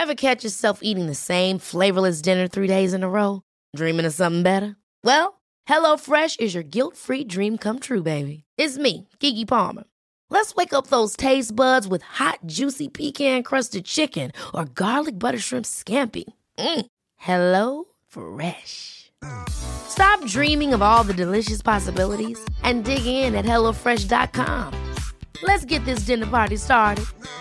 Ever catch yourself eating the same flavorless dinner 3 days in a row? Dreaming of something better? Well, HelloFresh is your guilt-free dream come true, baby. It's me, Keke Palmer. Let's wake up those taste buds with hot, juicy pecan-crusted chicken or garlic butter shrimp scampi. Hello Fresh. Stop dreaming of all the delicious possibilities and dig in at HelloFresh.com. Let's get this dinner party started.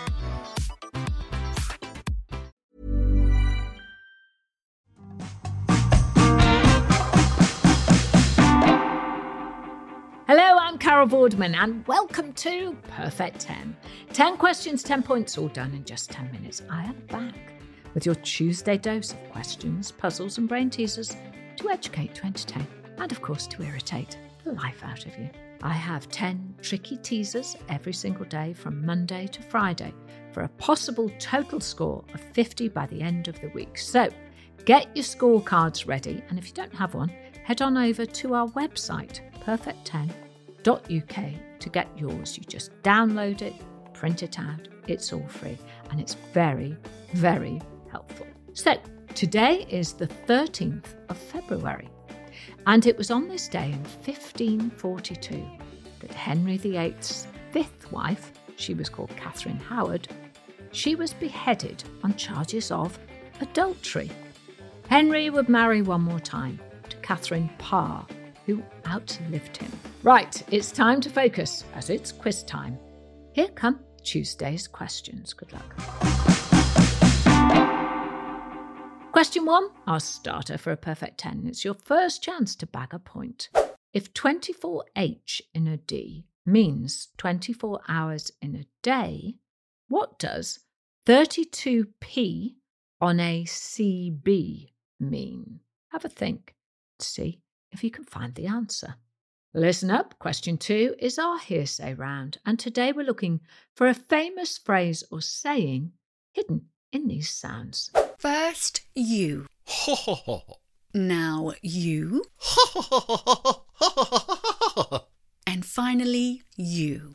Hello, I'm Carol Vorderman and welcome to Perfect 10. 10 questions, 10 points, all done in just 10 minutes. I am back with your Tuesday dose of questions, puzzles and brain teasers to educate, to entertain and, of course, to irritate the life out of you. I have 10 tricky teasers every single day from Monday to Friday for a possible total score of 50 by the end of the week. So get your scorecards ready, and if you don't have one, head on over to our website, perfect10.uk, to get yours. You just download it, print it out, it's all free, and it's very, very helpful. So today is the 13th of February, and it was on this day in 1542 that Henry VIII's fifth wife, she was called Catherine Howard, she was beheaded on charges of adultery. Henry would marry one more time to Catherine Parr, who outlived him. Right, it's time to focus, as it's quiz time. Here come Tuesday's questions. Good luck. Question 1, our starter for a perfect 10. It's your first chance to bag a point. If 24H in a D means 24 hours in a day, what does 32P on a CB mean? Have a think. See if you can find the answer. Listen up. Question 2 is our hearsay round, and today we're looking for a famous phrase or saying hidden in these sounds. First, you. Now, you. And finally, you.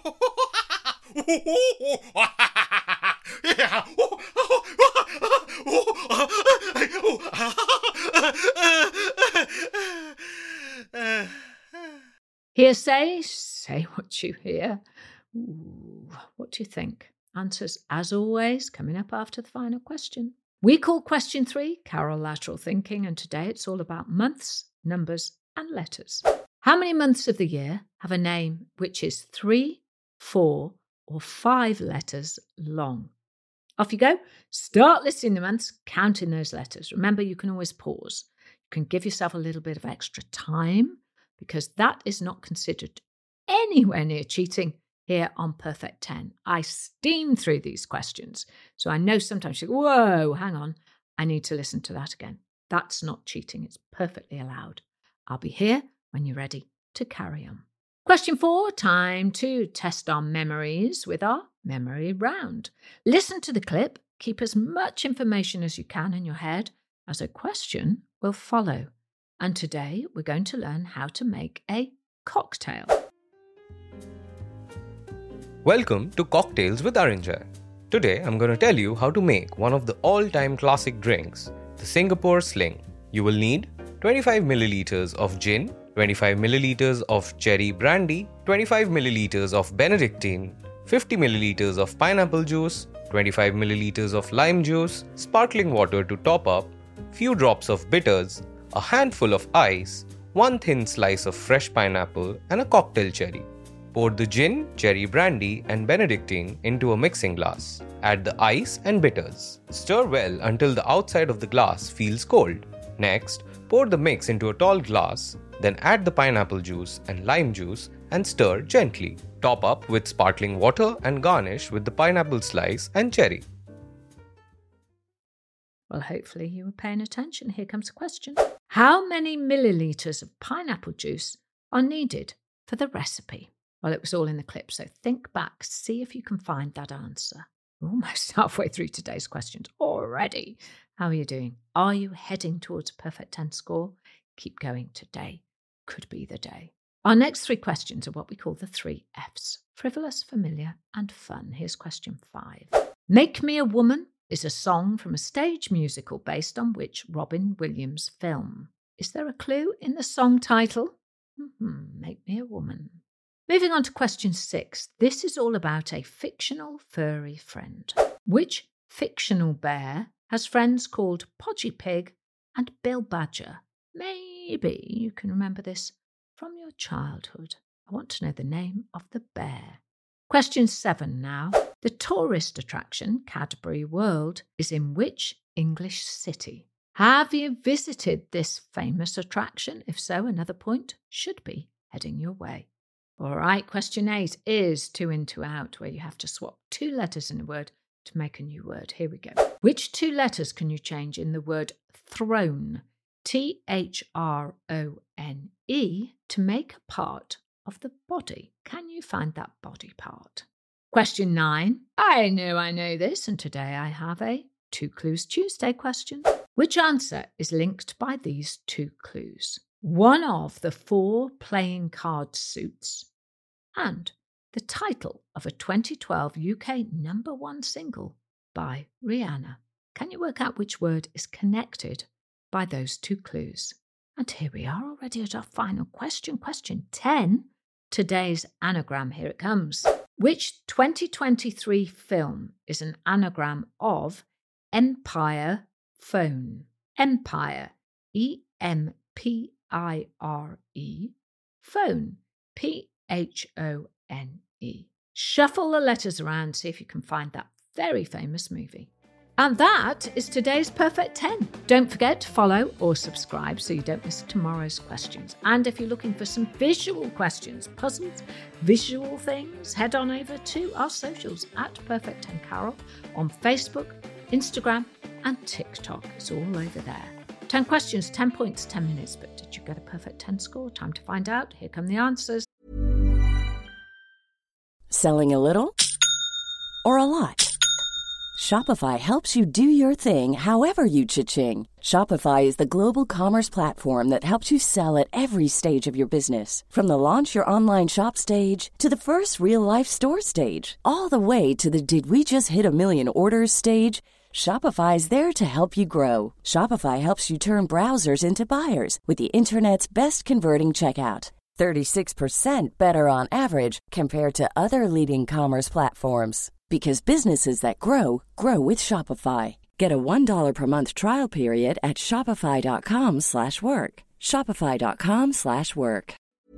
Hearsay, say what you hear. Ooh, what do you think? Answers, as always, coming up after the final question. We call question 3 Carol Lateral Thinking, and today it's all about months, numbers, and letters. How many months of the year have a name which is 3, 4, or 5 letters long? Off you go. Start listing the months, counting those letters. Remember, you can always pause. You can give yourself a little bit of extra time, because that is not considered anywhere near cheating here on Perfect 10. I steam through these questions, so I know sometimes you go, whoa, hang on, I need to listen to that again. That's not cheating. It's perfectly allowed. I'll be here when you're ready to carry on. Question 4, time to test our memories with our memory round. Listen to the clip, keep as much information as you can in your head, as a question will follow. And today we're going to learn how to make a cocktail. Welcome to Cocktails with Arinjay. Today I'm going to tell you how to make one of the all-time classic drinks, the Singapore Sling. You will need 25 milliliters of gin, 25 milliliters of cherry brandy, 25 milliliters of Benedictine, 50 milliliters of pineapple juice, 25 milliliters of lime juice, sparkling water to top up, few drops of bitters, a handful of ice, one thin slice of fresh pineapple, and a cocktail cherry. Pour the gin, cherry brandy, and Benedictine into a mixing glass. Add the ice and bitters. Stir well until the outside of the glass feels cold. Next, pour the mix into a tall glass, then add the pineapple juice and lime juice and stir gently. Top up with sparkling water and garnish with the pineapple slice and cherry. Well, hopefully you were paying attention. Here comes a question. How many milliliters of pineapple juice are needed for the recipe? Well, it was all in the clip, so think back, see if you can find that answer. We're almost halfway through today's questions already. How are you doing? Are you heading towards a perfect 10 score? Keep going. Today could be the day. Our next 3 questions are what we call the 3 Fs. Frivolous, familiar, and fun. Here's question 5. Make me a woman is a song from a stage musical based on which Robin Williams film? Is there a clue in the song title? Make Me a Woman. Moving on to question 6. This is all about a fictional furry friend. Which fictional bear has friends called Podgy Pig and Bill Badger? Maybe you can remember this from your childhood. I want to know the name of the bear. Question 7 now. The tourist attraction, Cadbury World, is in which English city? Have you visited this famous attraction? If so, another point should be heading your way. All right, question 8 is 2 in, 2 out, where you have to swap 2 letters in a word to make a new word. Here we go. Which 2 letters can you change in the word throne, Throne, to make a part of the body? Can you find that body part? Question 9. I know this, and today I have a 2 Clues Tuesday question. Which answer is linked by these 2 clues? One of the 4 playing card suits and the title of a 2012 UK #1 single by Rihanna. Can you work out which word is connected by those 2 clues? And here we are already at our final question. Question 10. Today's anagram, here it comes. Which 2023 film is an anagram of Empire Phone? Empire, E-M-P-I-R-E, phone, P-H-O-N-E. Shuffle the letters around, see if you can find that very famous movie. And that is today's Perfect 10. Don't forget to follow or subscribe so you don't miss tomorrow's questions. And if you're looking for some visual questions, puzzles, visual things, head on over to our socials at Perfect 10 Carol on Facebook, Instagram, and TikTok. It's all over there. 10 questions, 10 points, 10 minutes. But did you get a perfect 10 score? Time to find out. Here come the answers. Selling a little or a lot? Shopify helps you do your thing however you cha-ching. Shopify is the global commerce platform that helps you sell at every stage of your business. From the launch your online shop stage to the first real-life store stage, all the way to the did we just hit a million orders stage. Shopify is there to help you grow. Shopify helps you turn browsers into buyers with the internet's best converting checkout. 36% better on average compared to other leading commerce platforms. Because businesses that grow, grow with Shopify. Get a $1 per month trial period at shopify.com/work. Shopify.com/work.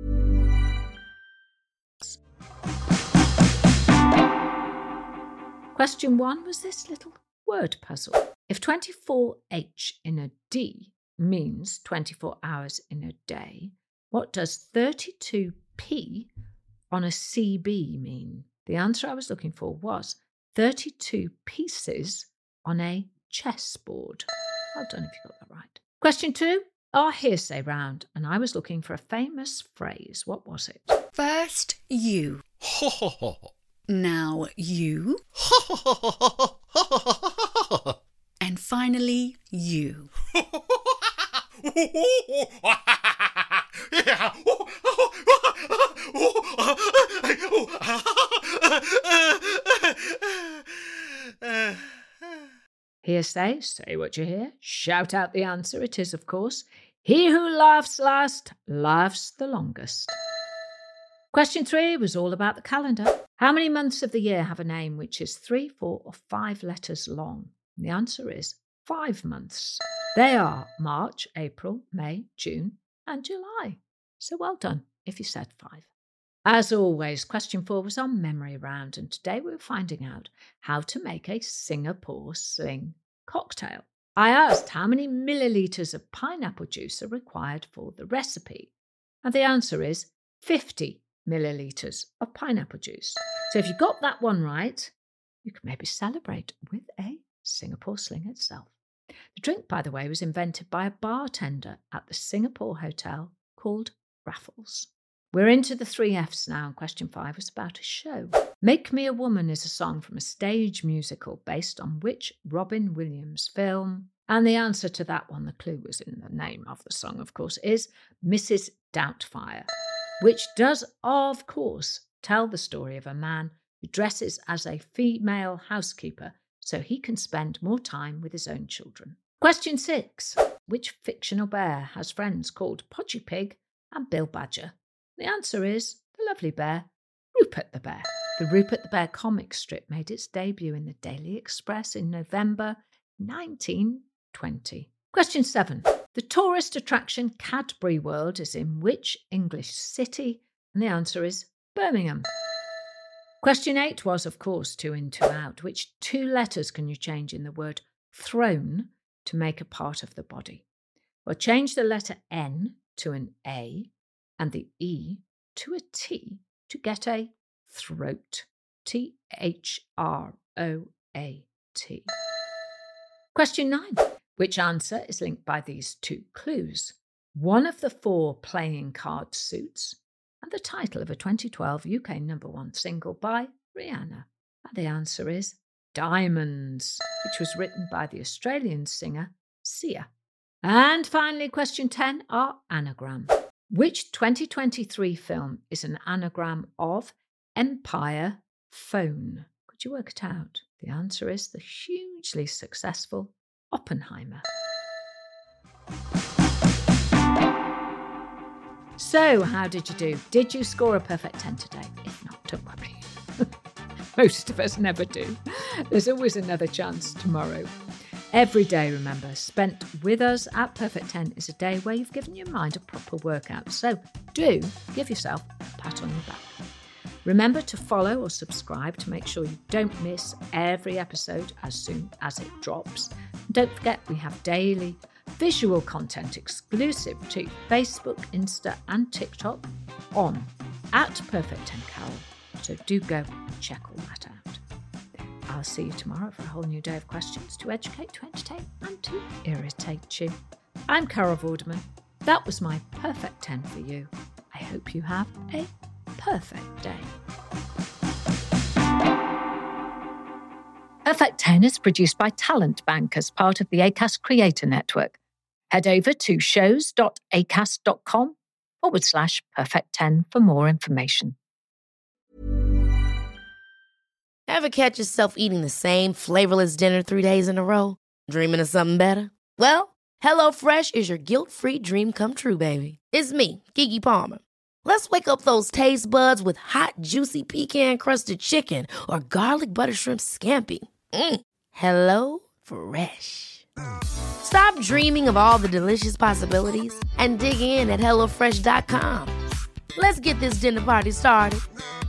Question 1 was this little word puzzle. If 24H in a D means 24 hours in a day, what does 32P on a CB mean? The answer I was looking for was 32 pieces on a chessboard. Well done if you got that right. Question 2, our hearsay round, and I was looking for a famous phrase. What was it? First, you. Now, you. And finally, you. Hearsay, say what you hear, shout out the answer. It is, of course, he who laughs last laughs the longest. Question 3 was all about the calendar. How many months of the year have a name which is 3, 4, or 5 letters long? And the answer is 5 months. They are March, April, May, June, and July. So well done if you said 5. As always, question 4 was on memory round, and today we were finding out how to make a Singapore Sling cocktail. I asked how many millilitres of pineapple juice are required for the recipe, and the answer is 50 millilitres of pineapple juice. So if you got that one right, you can maybe celebrate with a Singapore Sling itself. The drink, by the way, was invented by a bartender at the Singapore Hotel called Raffles. We're into the 3 Fs now, and question 5 was about a show. Make Me a Woman is a song from a stage musical based on which Robin Williams film? And the answer to that one, the clue was in the name of the song, of course, is Mrs. Doubtfire, which does, of course, tell the story of a man who dresses as a female housekeeper so he can spend more time with his own children. Question 6. Which fictional bear has friends called Podgy Pig and Bill Badger? The answer is the lovely bear, Rupert the Bear. The Rupert the Bear comic strip made its debut in the Daily Express in November 1920. Question 7. The tourist attraction Cadbury World is in which English city? And the answer is Birmingham. Question 8 was, of course, 2 in, 2 out. Which 2 letters can you change in the word throne to make a part of the body? Well, change the letter N to an A and the E to a T to get a throat. Throat. Question 9. Which answer is linked by these 2 clues? One of the 4 playing card suits and the title of a 2012 UK #1 single by Rihanna. And the answer is Diamonds, which was written by the Australian singer Sia. And finally, question 10, our anagram. Which 2023 film is an anagram of Empire Phone? Could you work it out? The answer is the hugely successful Oppenheimer. So, how did you do? Did you score a perfect 10 today? If not, don't worry. Most of us never do. There's always another chance tomorrow. Every day, remember, spent with us at Perfect 10 is a day where you've given your mind a proper workout. So do give yourself a pat on your back. Remember to follow or subscribe to make sure you don't miss every episode as soon as it drops. And don't forget, we have daily visual content exclusive to Facebook, Insta and TikTok on @Perfect10Carol. So do go and check all that out. I'll see you tomorrow for a whole new day of questions to educate, to entertain and to irritate you. I'm Carol Vorderman. That was my perfect 10 for you. I hope you have a perfect day. Perfect 10 is produced by Talent Bank as part of the Acast Creator Network. Head over to shows.acast.com/perfect10 for more information. Ever catch yourself eating the same flavorless dinner 3 days in a row? Dreaming of something better? Well, HelloFresh is your guilt-free dream come true, baby. It's me, Keke Palmer. Let's wake up those taste buds with hot, juicy pecan-crusted chicken or garlic butter shrimp scampi. Hello Fresh. Stop dreaming of all the delicious possibilities and dig in at HelloFresh.com. Let's get this dinner party started.